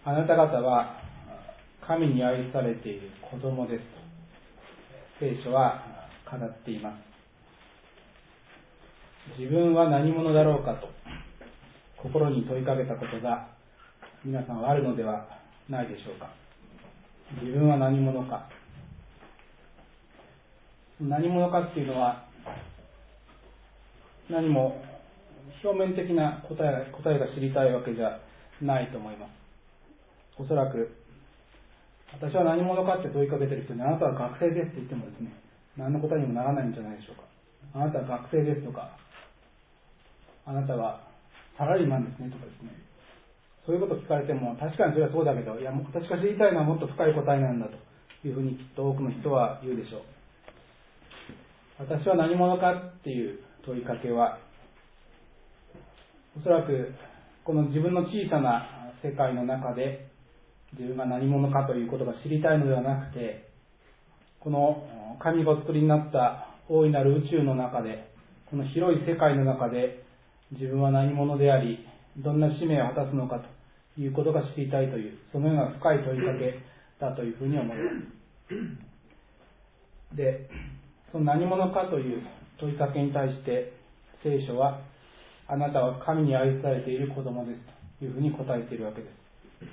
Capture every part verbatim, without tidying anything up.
あなた方は神に愛されている子供ですと聖書は語っています。自分は何者だろうかと心に問いかけたことが皆さんはあるのではないでしょうか。自分は何者か、何者かっていうのは何も表面的な答え、答えが知りたいわけじゃないと思います。おそらく私は何者かって問いかけてる人に、あなたは学生ですって言ってもですね、何の答えにもならないんじゃないでしょうか。あなたは学生ですとか、あなたはサラリーマンですねとかですね、そういうことを聞かれても、確かにそれはそうだけど、いや、私が知りたいのはもっと深い答えなんだというふうにきっと多くの人は言うでしょう。私は何者かっていう問いかけは、おそらくこの自分の小さな世界の中で自分が何者かということが知りたいのではなくて、この神がお作りになった大いなる宇宙の中で、この広い世界の中で自分は何者であり、どんな使命を果たすのかということが知りたいという、そのような深い問いかけだというふうに思います。で、その何者かという問いかけに対して聖書は、あなたは神に愛されている子供ですというふうに答えているわけです。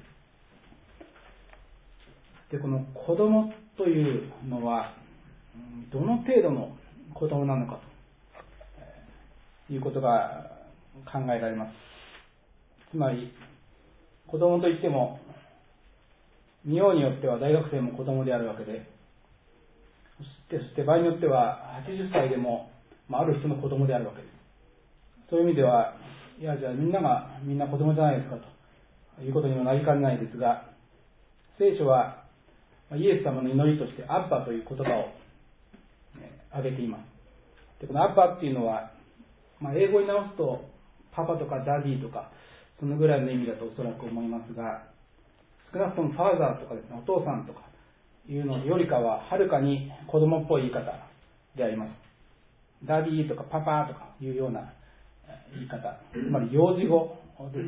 で、この子供というのはどの程度の子供なのかということが考えられます。つまり子供といっても見ようによっては大学生も子供であるわけで、そしてそして場合によってははちじゅっさいでも、まあ、ある人の子供であるわけです。そういう意味では、いやじゃあみんながみんな子供じゃないですかということにもなりかねないですが、聖書はイエス様の祈りとしてアッバという言葉を挙げています。でこのアッバっていうのは、まあ、英語に直すとパパとかダディとかそのぐらいの意味だとおそらく思いますが、少なくともファーザーとかですね、お父さんとかいうのよりかははるかに子供っぽい言い方であります。ダディとかパパとかいうような言い方、つまり幼児語です。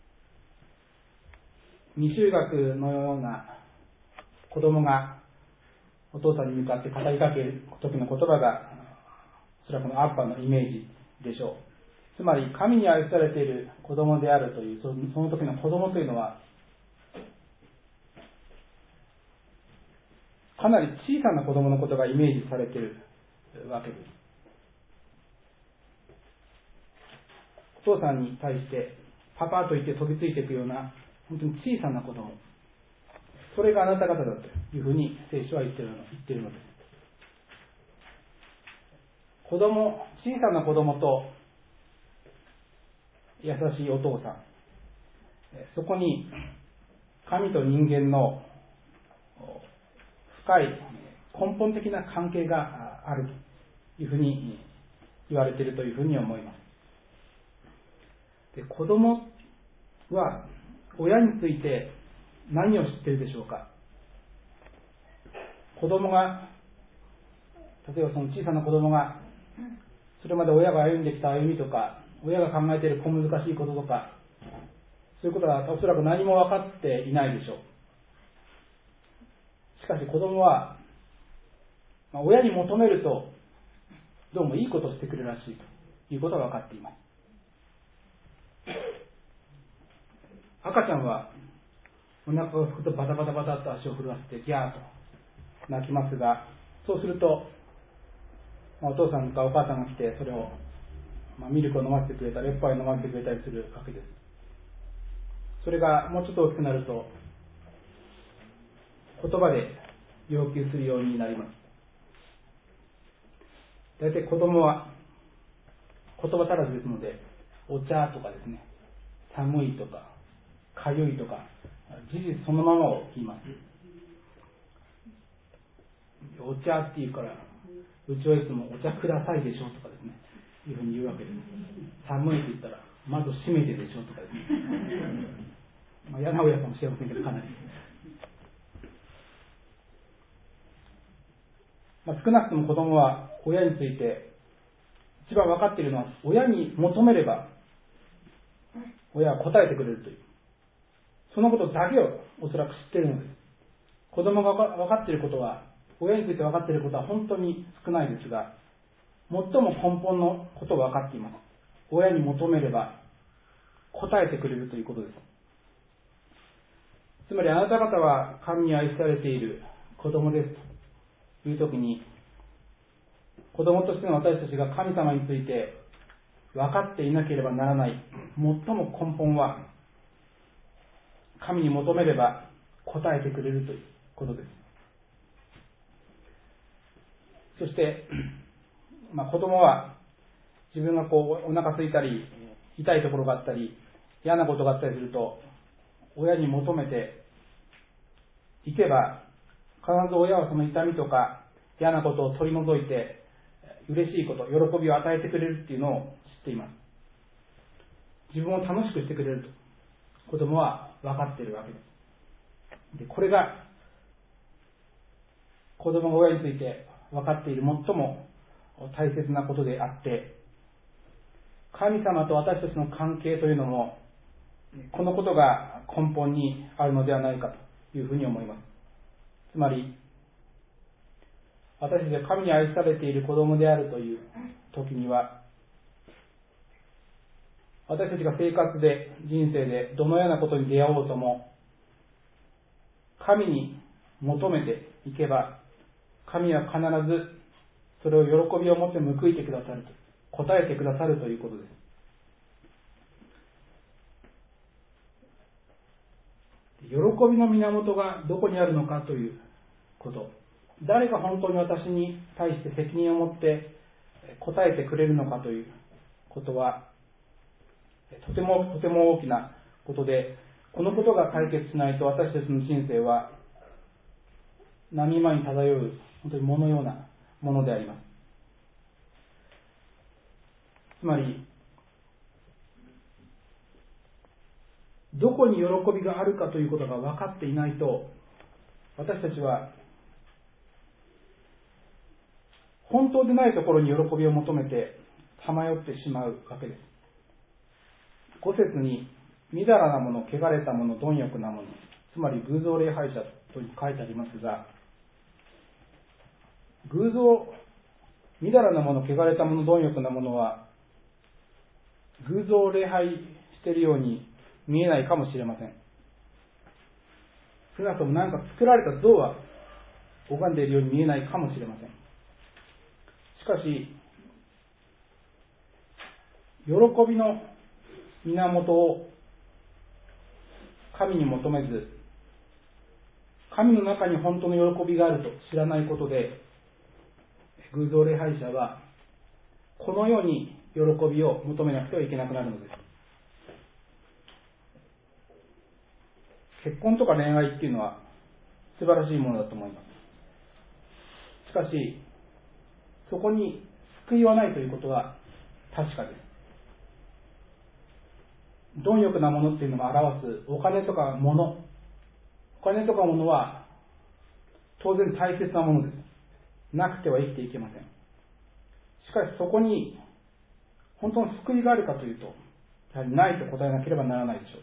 未就学のような子供がお父さんに向かって語りかける時の言葉が、おそらくこのアッパのイメージでしょう。つまり神に愛されている子供であるという、その時の子供というのはかなり小さな子供のことがイメージされているわけです。お父さんに対してパパと言って飛びついていくような本当に小さな子供、それがあなた方だというふうに聖書は言っているの、言っているのです。子供、小さな子供と優しいお父さん、そこに神と人間の深い根本的な関係があるというふうに言われているというふうに思います。で、子供は親について何を知っているでしょうか。子供が、例えばその小さな子供がそれまで親が歩んできた歩みとか、親が考えている小難しいこととか、そういうことはおそらく何も分かっていないでしょう。しかし子供は、まあ、親に求めるとどうもいいことをしてくれるらしいということが分かっています。赤ちゃんはお腹が空くとバタバタバタと足を震わせてギャーと泣きますが、そうすると、まあ、お父さんかお母さんが来てそれを、まあ、ミルクを飲ませてくれたりおっぱいを飲ませてくれたりするわけです。それがもうちょっと大きくなると言葉で要求するようになります。大体子供は言葉足らずですので、お茶とかですね、寒いとかかゆいとか事実そのままを言います。お茶って言うから、うちはいつもお茶くださいでしょとかですね、いうふうに言うわけです。寒いって言ったらまず閉めてでしょとかですね、まあ、嫌な親かもしれませんけど、かなり、まあ、少なくとも子供は親について一番分かっているのは、親に求めれば親は答えてくれるという、 そのことだけをおそらく知っているのです。子供が分かっていることは、親について分かっていることは本当に少ないですが、最も根本のことを分かっています。親に求めれば答えてくれるということです。つまりあなた方は神に愛されている子供ですというときに、子供としての私たちが神様について分かっていなければならない最も根本は、神に求めれば答えてくれるということです。そして、まあ、子供は自分がこうお腹空いたり痛いところがあったり嫌なことがあったりすると、親に求めていけば必ず親はその痛みとか嫌なことを取り除いて嬉しいこと、喜びを与えてくれるっていうのを知っています。自分を楽しくしてくれると子供は分かっているわけです。で、これが子供が親について分かっている最も大切なことであって、神様と私たちの関係というのもこのことが根本にあるのではないかというふうに思います。つまり私たちが神に愛されている子供であるという時には、私たちが生活で人生でどのようなことに出会おうとも、神に求めていけば神は必ずそれを喜びを持って報いてくださると、答えてくださるということです。喜びの源がどこにあるのかということ、誰が本当に私に対して責任を持って答えてくれるのかということはとてもとても大きなことで、このことが解決しないと私たちの人生は波間に漂う本当に物のようなものであります。つまりどこに喜びがあるかということが分かっていないと、私たちは本当でないところに喜びを求めてさまよってしまうわけです。ご節にみだらなもの、汚れたもの、貪欲なもの、つまり偶像礼拝者と書いてありますが、偶像、みだらなもの、汚れたもの、貪欲なものは偶像礼拝しているように見えないかもしれません。少なくとも何か作られた像は拝んでいるように見えないかもしれません。しかし喜びの源を神に求めず、神の中に本当の喜びがあると知らないことで、偶像礼拝者はこのように喜びを求めなくてはいけなくなるのです。結婚とか恋愛っていうのは素晴らしいものだと思います。しかしそこに救いはないということは確かです。貪欲なものっていうのが表すお金とか物、お金とか物は当然大切なものです。なくては生きていけません。しかしそこに本当の救いがあるかというと、やはりないと答えなければならないでしょ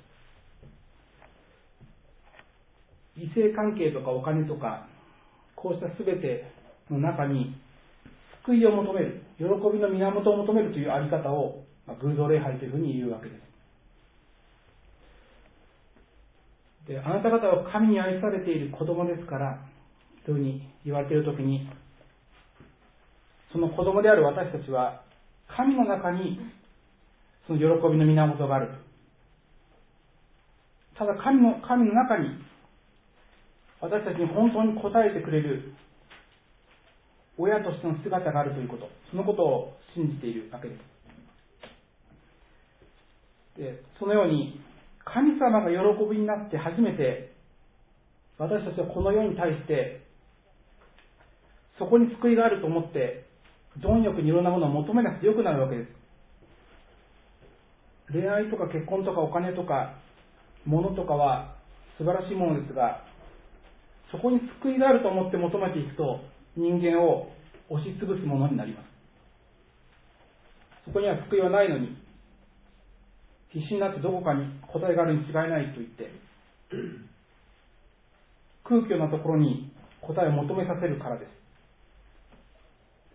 う。異性関係とかお金とか、こうしたすべての中に救いを求める、喜びの源を求めるというあり方を偶像礼拝というふうに言うわけです。で、あなた方は神に愛されている子供ですからというふうに言われているときに、その子供である私たちは神の中にその喜びの源がある。ただ神の、神の中に私たちに本当に答えてくれる親としての姿があるということ、そのことを信じているわけです。で、そのように神様が喜びになって初めて私たちはこの世に対してそこに救いがあると思って貪欲にいろんなものを求めなくてよくなるわけです。恋愛とか結婚とかお金とか物とかは素晴らしいものですが、そこに救いがあると思って求めていくと人間を押しつぶすものになります。そこには救いはないのに必死になってどこかに答えがあるに違いないと言って空虚なところに答えを求めさせるからです。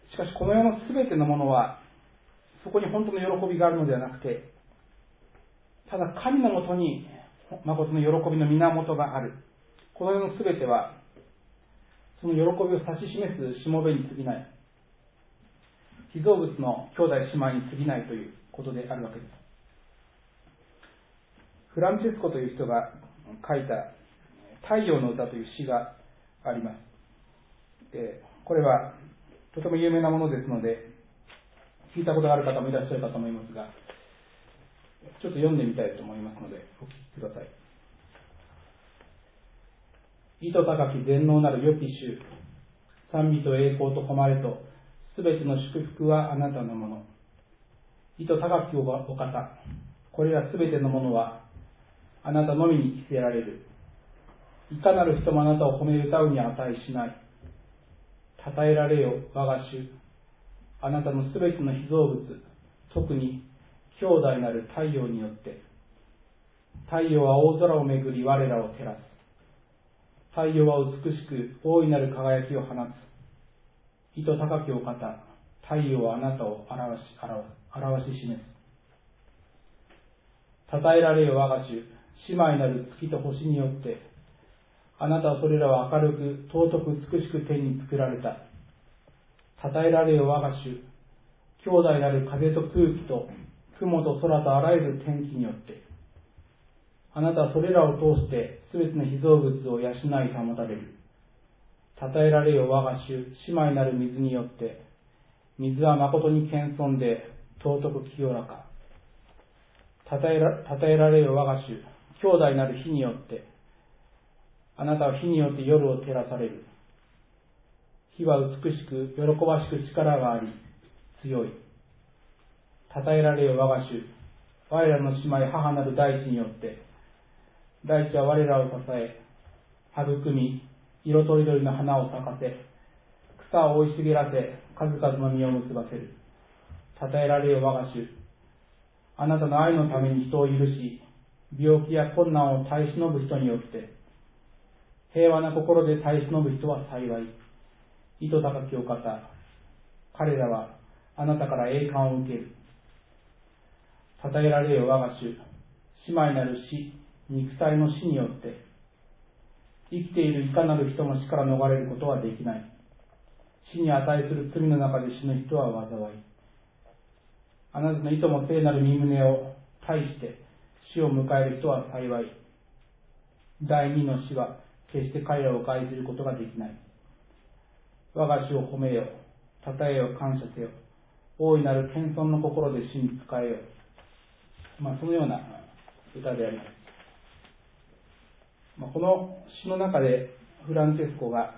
しかしこの世のすべてのものはそこに本当の喜びがあるのではなくて、ただ神のもとに誠の喜びの源がある。この世のすべてはその喜びを指し示すしもべに過ぎない、被造物の兄弟姉妹に過ぎないということであるわけです。フランチェスコという人が書いた太陽の歌という詩があります。これはとても有名なものですので聞いたことがある方もいらっしゃるかと思いますが、ちょっと読んでみたいと思いますのでお聞きください。意図高き全能なる良き主、賛美と栄光と誉れとすべての祝福はあなたのもの。意図高きお方、これらすべてのものはあなたのみに着せられる。いかなる人もあなたを褒め歌うに値しない。たたえられよ我が主、あなたのすべての被造物、特に兄弟なる太陽によって。太陽は大空をめぐり我らを照らす。太陽は美しく大いなる輝きを放つ。意図高きお方、太陽はあなたを表し、表し示す。たたえられよ我が主、姉妹なる月と星によって、あなたはそれらを明るく尊く美しく天に作られた。たたえられよ我が主、兄弟なる風と空気と雲と空とあらゆる天気によって、あなたはそれらを通してすべての被造物を養い保たれる。たたえられよ我が主、姉妹なる水によって、水は誠に謙遜で尊く清らか。たたえら、たたえられよ我が主、兄弟なる火によって、あなたは火によって夜を照らされる。火は美しく、喜ばしく力があり、強い。たたえられよ我が主、我らの姉妹母なる大地によって、大地は我らを支え、育み、色とりどりの花を咲かせ、草を生い茂らせ、数々の実を結ばせる。たたえられよ我が主、あなたの愛のために人を許し、病気や困難を耐え忍ぶ人によって、平和な心で耐え忍ぶ人は幸い。意図高きお方、彼らはあなたから栄冠を受ける。たたえられよ我が主、姉妹なる死、肉体の死によって、生きているいかなる人も死から逃れることはできない。死に値する罪の中で死ぬ人は災い。あなたの意図も聖なる身旨を対して死を迎える人は幸い。第二の死は決して彼らを害することができない。我が主を褒めよ、たたえよ、感謝せよ。大いなる謙遜の心で主に仕えよ。まあ、そのような歌であります。まあ、この詩の中でフランチェスコが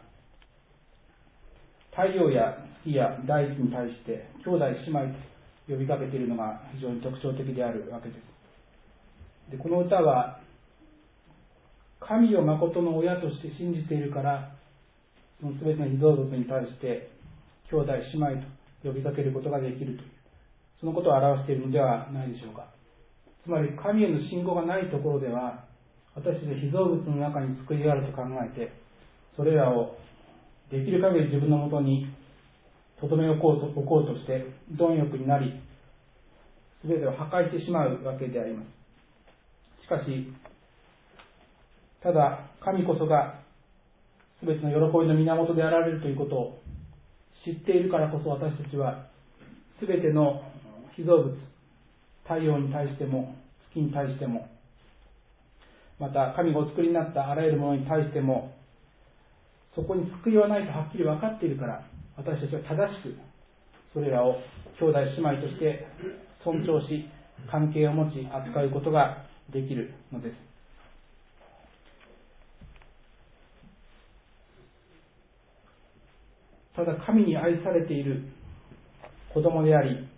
太陽や月や大地に対して兄弟姉妹と呼びかけているのが非常に特徴的であるわけです。で、この歌は神を誠の親として信じているから、その全ての被造物に対して兄弟姉妹と呼びかけることができるという、そのことを表しているのではないでしょうか。つまり神への信仰がないところでは、私たち被造物の中に救いがあると考えて、それらをできる限り自分のもとに留め置こうと、置こうとして貪欲になり、全てを破壊してしまうわけであります。しかし、ただ神こそが全ての喜びの源であられるということを知っているからこそ、私たちは全ての被造物、太陽に対しても月に対しても、また神がお作りになったあらゆるものに対しても、そこに救いはないとはっきり分かっているから、私たちは正しくそれらを兄弟姉妹として尊重し、関係を持ち扱うことができるのです。ただ神に愛されている子供であり、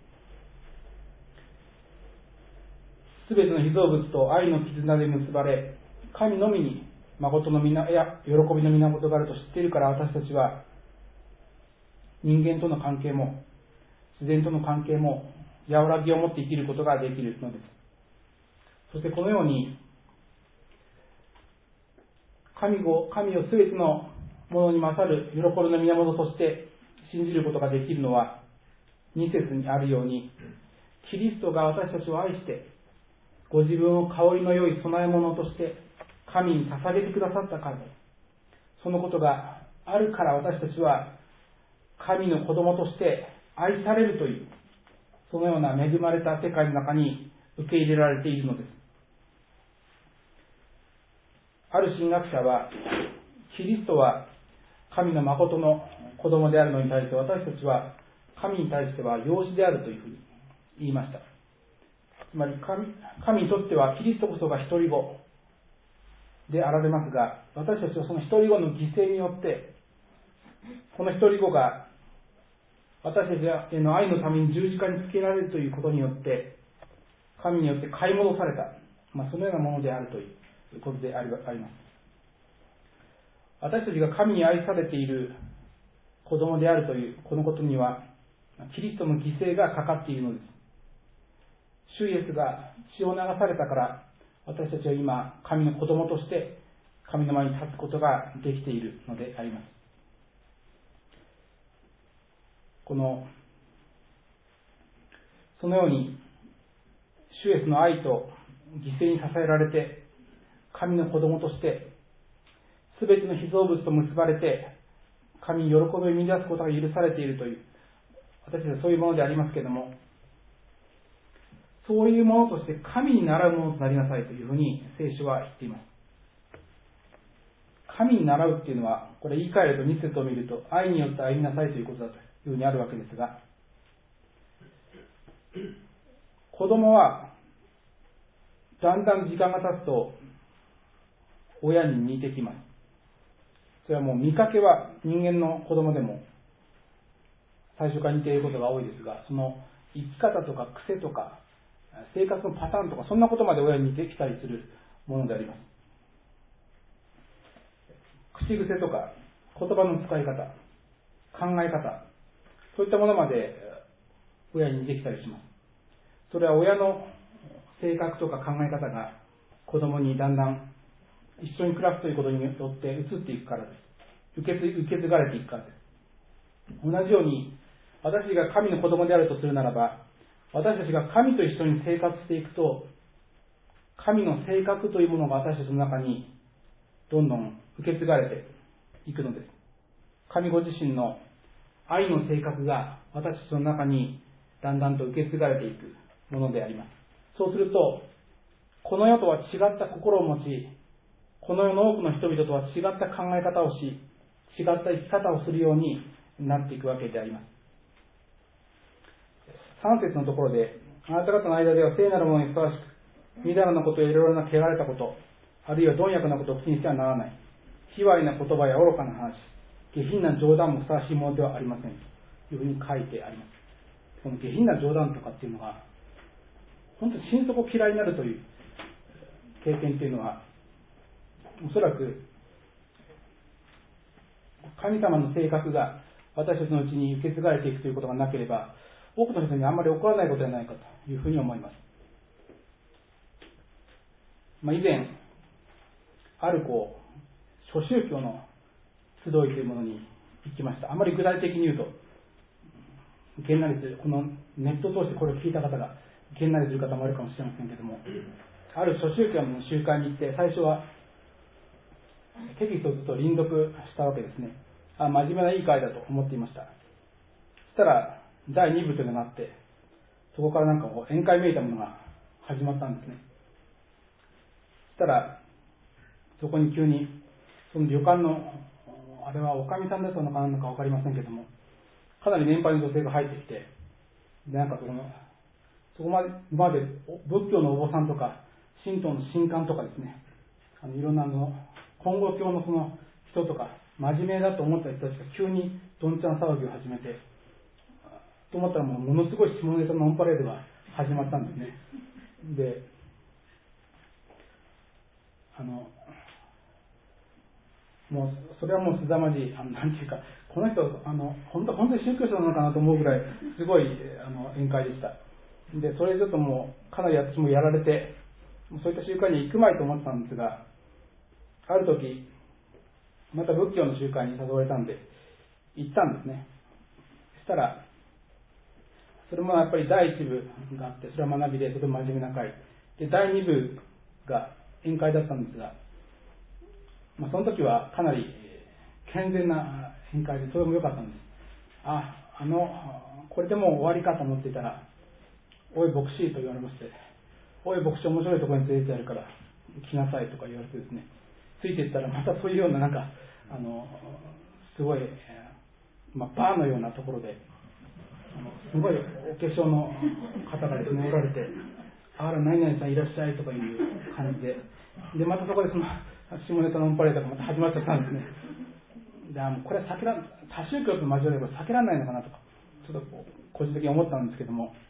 すべての被造物と愛の絆で結ばれ、神のみに誠の皆や喜びの源があると知っているから、私たちは人間との関係も自然との関係も和らぎを持って生きることができるのです。そしてこのように神を、神をすべてのものに勝る喜びの源として信じることができるのは、に節にあるように、キリストが私たちを愛して、ご自分を香りの良い供え物として神に捧げてくださったからです。そのことがあるから私たちは神の子供として愛されるという、そのような恵まれた世界の中に受け入れられているのです。ある神学者は、キリストは神の誠の子供であるのに対して、私たちは神に対しては養子であるというふうに言いました。つまり 神, 神にとってはキリストこそが独り子であられますが、私たちはその独り子の犠牲によって、この独り子が私たちへの愛のために十字架につけられるということによって、神によって買い戻された、まあ、そのようなものであるということであります。私たちが神に愛されている子供であるというこのことには、キリストの犠牲がかかっているのです。主イエスが血を流されたから、私たちは今神の子供として神の前に立つことができているのであります。このそのように主イエスの愛と犠牲に支えられて、神の子供としてすべての被造物と結ばれて、神に喜びを見出すことが許されているという、私たちはそういうものでありますけれども、そういうものとして神に倣うものとなりなさいというふうに聖書は言っています。神に倣うっていうのは、これ言い換えるとに節を見ると、愛によって歩みなさいということだというふうにあるわけですが、子供はだんだん時間が経つと親に似てきます。それはもう見かけは人間の子供でも最初から似ていることが多いですが、その生き方とか癖とか生活のパターンとか、そんなことまで親に似てきたりするものであります。口癖とか言葉の使い方、考え方、そういったものまで親に似てきたりします。それは親の性格とか考え方が子供にだんだん一緒に暮らすということによって移っていくからです。受け継、受け継がれていくからです。同じように、私が神の子供であるとするならば、私たちが神と一緒に生活していくと、神の性格というものが私たちの中にどんどん受け継がれていくのです。神ご自身の愛の性格が私たちの中にだんだんと受け継がれていくものであります。そうすると、この世とは違った心を持ち、この世の多くの人々とは違った考え方をし、違った生き方をするようになっていくわけであります。さん節のところで、あなた方の間では聖なるものにふさわしく、みだらなことやいろいろな汚れたこと、あるいは貪欲なことを口にしてはならない、卑猥な言葉や愚かな話、下品な冗談もふさわしいものではありませんというふうに書いてあります。この下品な冗談とかっていうのが、本当に心底嫌いになるという経験っていうのは、おそらく神様の性格が私たちのうちに受け継がれていくということがなければ、多くの人にあんまり起こらないことではないかというふうに思います。まあ、以前あるこう諸宗教の集いというものに行きました。あまり具体的に言うとげんなりする、このネットを通してこれを聞いた方がげんなりする方もあるかもしれませんけれども、ある諸宗教の集会に行って、最初はテキストをずっと輪読したわけですね。あ、真面目ないい会だと思っていました。そしたらだいに部というのがあって、そこからなんかこう宴会めいたものが始まったんですね。そしたらそこに急にその旅館のあれはおかみさんだったのか何なのか分かりませんけども、かなり年配の女性が入ってきて、でなんかそこのそこまで今まで仏教のお坊さんとか神道の神官とかですね、あのいろんなあの金剛教のその人とか真面目だと思った人たちが急にどんちゃん騒ぎを始めて、と思ったらもうものすごい下ネタのオンパレードが始まったんですね。で、あのもうそれはもうすざまじい、あのなんていうか、この人あの本当本当に宗教者なのかなと思うぐらいすごいあの宴会でした。でそれちょっともうかなり私もやられて、そういった集会に行くまいと思ってたんですが、ある時また仏教の集会に誘われたんで行ったんですね。そしたらそれもやっぱりだいいち部があって、それは学びでとても真面目な会で、だいに部が宴会だったんですが、まあ、その時はかなり健全な宴会でそれも良かったんです。あ、あのこれでもう終わりかと思っていたら、おい牧師と言われまして、おい牧師面白いところに連れてやるから来なさいとか言われてですね、ついていったらまたそういうようななんかあのすごい、まあ、バーのようなところで、あのすごいお化粧の方がですねおられて、あら何々さんいらっしゃいとかいう感じで、でまたそこでその下ネタのオンパレードがまた始まっちゃったんですね。で、あもうこれは避けら多宗教と交われば避けられないのかなとかちょっと個人的に思ったんですけども、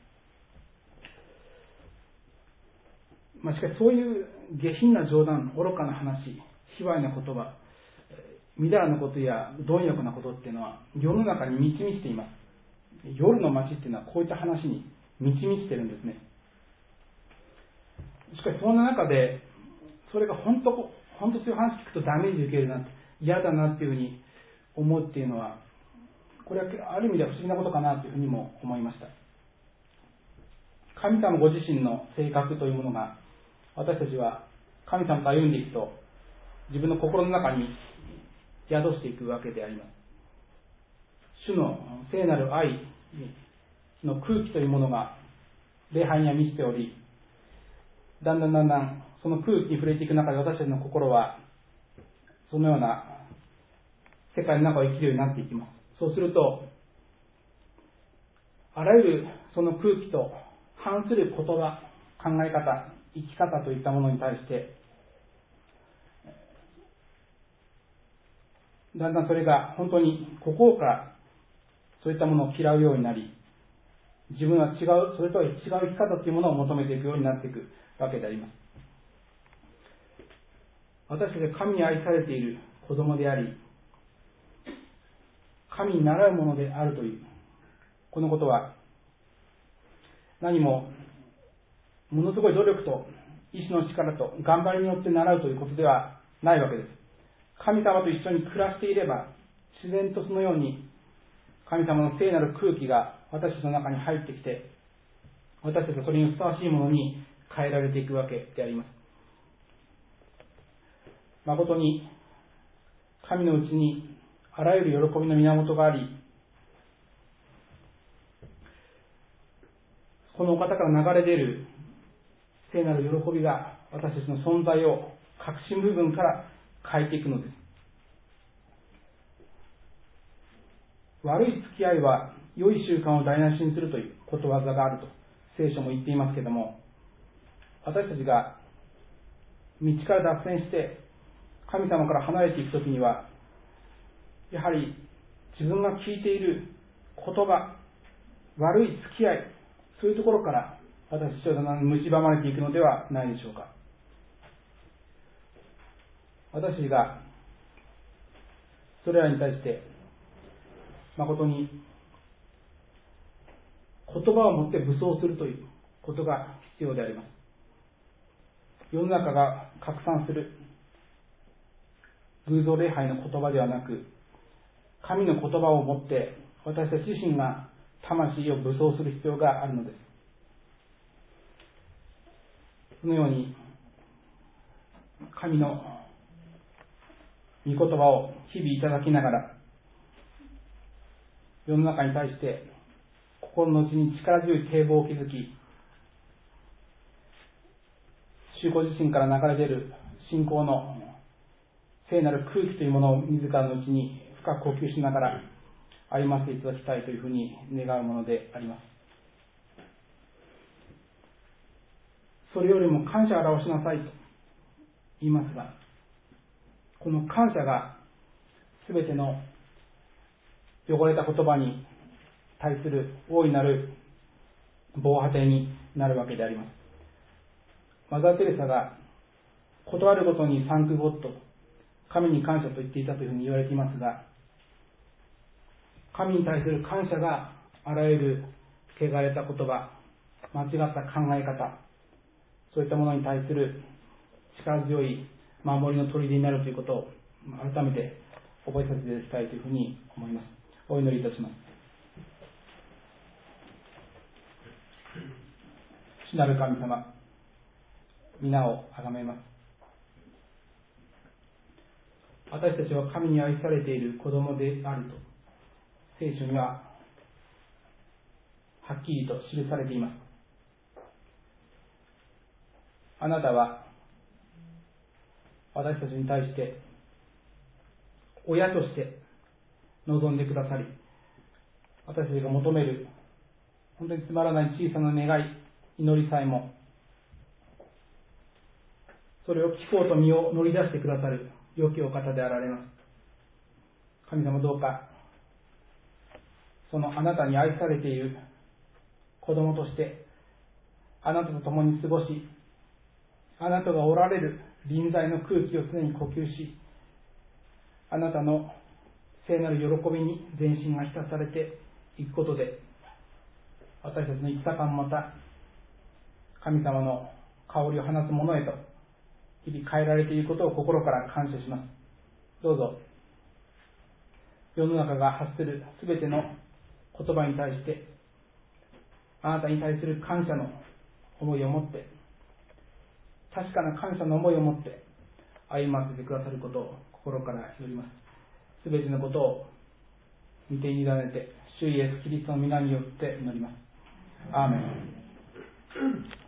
まあ、しかしそういう下品な冗談、愚かな話、卑猥な言葉、みだらなことや貪欲なことっていうのは世の中に満ち満ちています。夜の街っていうのはこういった話に満ち満ちてるんですね。しかしそんな中でそれが本当本当そういう話聞くとダメージ受けるな、嫌だなっていうふうに思うっていうのは、これはある意味では不思議なことかなというふうにも思いました。神様ご自身の性格というものが、私たちは神様と歩んでいくと自分の心の中に宿していくわけであります。主の聖なる愛の空気というものが礼拝には満ちており、だんだんだんだんその空気に触れていく中で、私たちの心はそのような世界の中を生きるようになっていきます。そうすると、あらゆるその空気と反する言葉、考え方、生き方といったものに対してだんだんそれが本当に心からそういったものを嫌うようになり、自分は違う、それとは違う生き方というものを求めていくようになっていくわけであります。私たちは神に愛されている子供であり、神に習うものであるという、このことは何もものすごい努力と意志の力と頑張りによって習うということではないわけです。神様と一緒に暮らしていれば、自然とそのように神様の聖なる空気が私たちの中に入ってきて、私たちはそれにふさわしいものに変えられていくわけであります。誠に神のうちにあらゆる喜びの源があり、このお方から流れ出る聖なる喜びが私たちの存在を核心部分から変えていくのです。悪い付き合いは良い習慣を台無しにするということわざがあると聖書も言っていますけれども、私たちが道から脱線して神様から離れていくときには、やはり自分が聞いている言葉、悪い付き合い、そういうところから私たちはだんだん蝕まれていくのではないでしょうか。私たちがそれらに対して誠に言葉をもって武装するということが必要であります。世の中が拡散する偶像礼拝の言葉ではなく、神の言葉をもって私たち自身が魂を武装する必要があるのです。そのように神の御言葉を日々いただきながら、世の中に対して心の内に力強い堤防を築き、主ご自身から流れ出る信仰の聖なる空気というものを自らのうちに深く呼吸しながら歩ませていただきたいというふうに願うものであります。それよりも感謝を表しなさいと言いますが、この感謝がすべての汚れた言葉に対する大いなる防波堤になるわけであります。マザー・テレサが断るごとにサンクゴッド、神に感謝と言っていたというふうに言われていますが、神に対する感謝があらゆる汚れた言葉、間違った考え方、そういったものに対する力強い守りの砦になるということを改めて覚えさせていただきたいというふうに思います。お祈りいたします。主なる神様、皆をあがめます。私たちは神に愛されている子供であると聖書にははっきりと記されています。あなたは私たちに対して親として望んでくださり、私たちが求める本当につまらない小さな願い、祈りさえもそれを聞こうと身を乗り出してくださる良きお方であられます。神様、どうかそのあなたに愛されている子供としてあなたと共に過ごし、あなたがおられる臨在の空気を常に呼吸し、あなたの聖なる喜びに全身が浸されていくことで、私たちの生き方もまた神様の香りを放つものへと日々変えられていることを心から感謝します。どうぞ世の中が発するすべての言葉に対してあなたに対する感謝の思いを持って、確かな感謝の思いを持って歩ませてくださることを心から祈ります。すべてのことを御手に委ねて主イエスキリストの皆によって祈ります。アーメン。